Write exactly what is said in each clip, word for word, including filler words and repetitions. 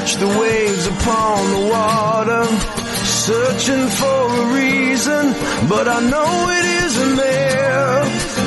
watch the waves upon the water, searching for a reason, but I know it isn't there.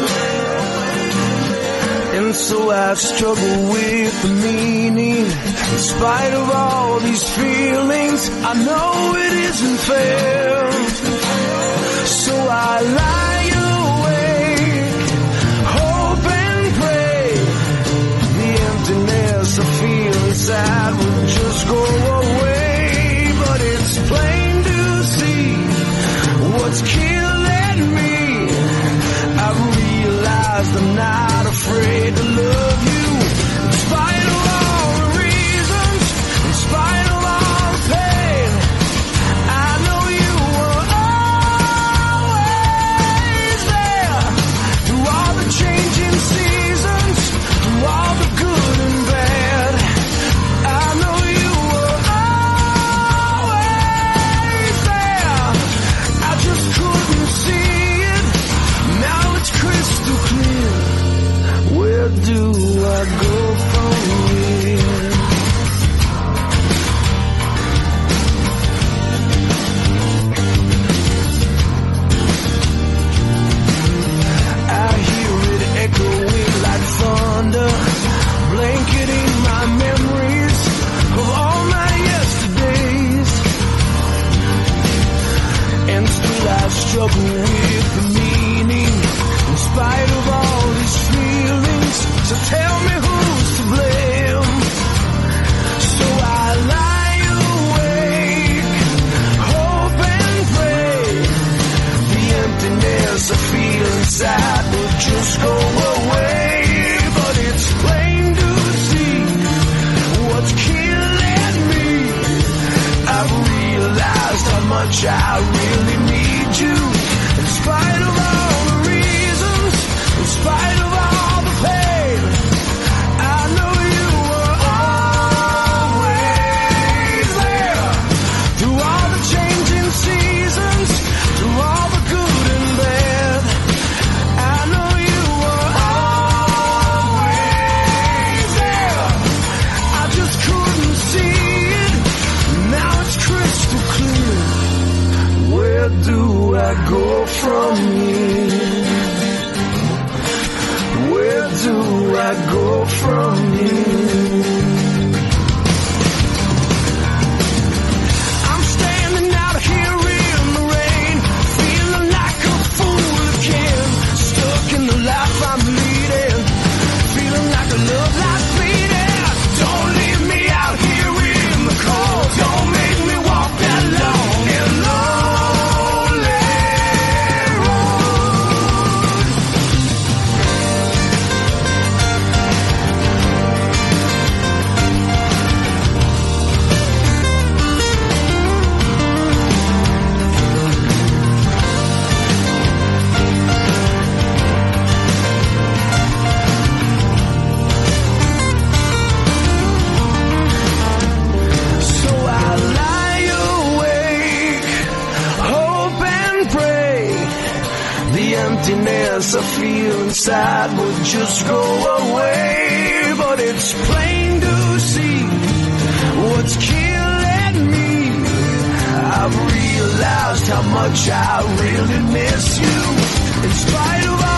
And so I struggle with the meaning, in spite of all these feelings, I know it isn't fair. So I lie awake, hope and pray, the emptiness I feel inside will just go away. But it's plain to see what's killing me. I realized I'm not afraid to love you, in spite of all the reasons, in spite of all the pain. I know you were always there, through all the changing seasons, through all the good and bad. I know you were always there, I just couldn't see it. Now it's crystal clear. Where do I go from here? I hear it echoing like thunder, blanketing my memories of all my yesterdays. And still I struggle with the meaning, in spite of all these feelings. So tell me who's to blame. So I lie awake, hope and pray, the emptiness I feel inside will just go away. But it's plain to see what's killing me. I've realized how much I really need you, in spite of all the reasons, in spite of all the pain. I know you were always there, through all the changing seasons, through all the good and bad. I know you were always there, I just couldn't see it. Now it's crystal clear. Where do I go from here? Where do I go from here? I'm standing out here in the rain, feeling like a fool again, stuck in the life I'm leading, feeling like a love life bleeding. Don't leave me out here in the cold, don't make me walk that long and lonely road. So I lie awake, hope and pray, the emptiness I feel inside will just go away. But it's plain to see what's killing me. I've realized how much I really miss you, in spite of all